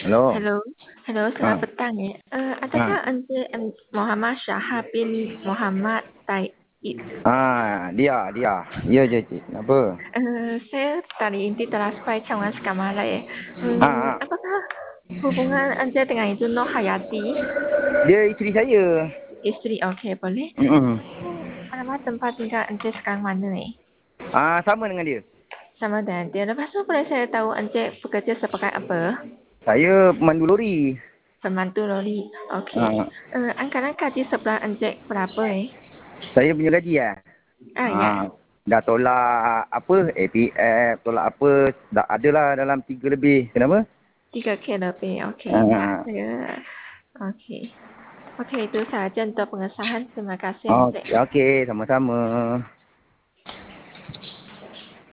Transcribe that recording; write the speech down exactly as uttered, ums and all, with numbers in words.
Halo. Halo, halo, selamat Ah, petang ya. Eh, adakah ah, Anda em, Muhammad Syahab bin Muhammad Taib? ah, dia, dia. Ya je, cik. Apa? Eh, saya tadi inti telah sampai Cawangan Sekamala ya. Hmm, Ah, ah. apakah hubungan Anda dengan itu Nur Hayati? Dia isteri saya. Isteri, okey, boleh. Mm-mm. Alamat tempat tinggal Anda sekarang mana ni? Ah, sama dengan dia. Sama dengan dia. Lepas tu boleh saya tahu Anda bekerja sebagai apa? Saya pemandu lori. Pemandu lori. Okey. Ah, Eh, anggaran gaji sebelah Anda berapa eh? saya punya gaji ya. Ah, ya. Ah, dah tolak apa? A P F, tolak apa? Dah adalah dalam tiga lebih. Kenapa? tiga K lebih. Okey, ya. Ah, Saya okey. Okey, itu sahaja untuk pengesahan. Terima kasih, ah, Encik. okey, sama-sama.